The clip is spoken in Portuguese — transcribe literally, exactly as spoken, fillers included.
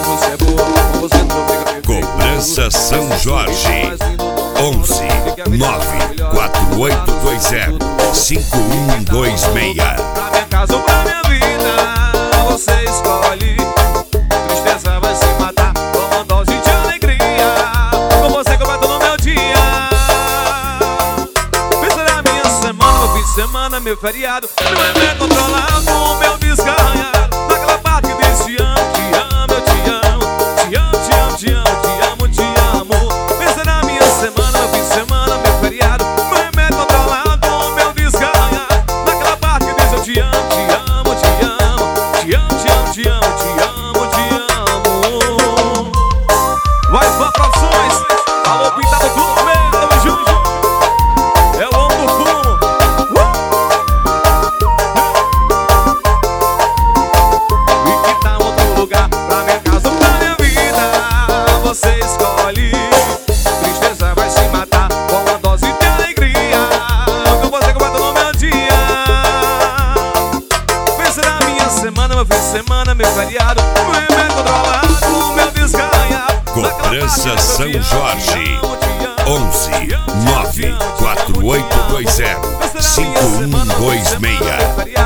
você é boa, com você não fica perfeito. Cobrança São Jorge onze nove quatro oito dois zero cinco um dois seis. Pra minha casa ou pra minha vida, você escolhe. Tristeza vai se matar com uma dose de alegria. Com você que eu bato no meu dia. Pensa na minha semana, meu fim de semana, meu feriado. Meu é controlado, o meu descarregado. Naquela parte que diz te amo, te amo, eu te amo. Te amo, te amo, te amo, te amo, te amo. Pensa na minha semana, meu fim de semana, meu feriado. Meu remédio controlado, o meu descarregado. Naquela parte que diz eu te amo, te amo, te amo. Te amo, te amo, te amo, te amo, te amo. Vai pra Produções, alô Pintado Clube, tamo junto. É o homem do fumo. uh! E que tá em outro lugar, pra minha casa ou pra minha vida, você escolhe. Tristeza vai se matar com uma dose de alegria. Com você que eu bato no meu dia. Pensa na minha semana, meu fim de semana, meu feriado. Meu remédio controlado, meu descarregado. Cobrança São Jorge onze nove quatro oito dois zero cinco um dois seis.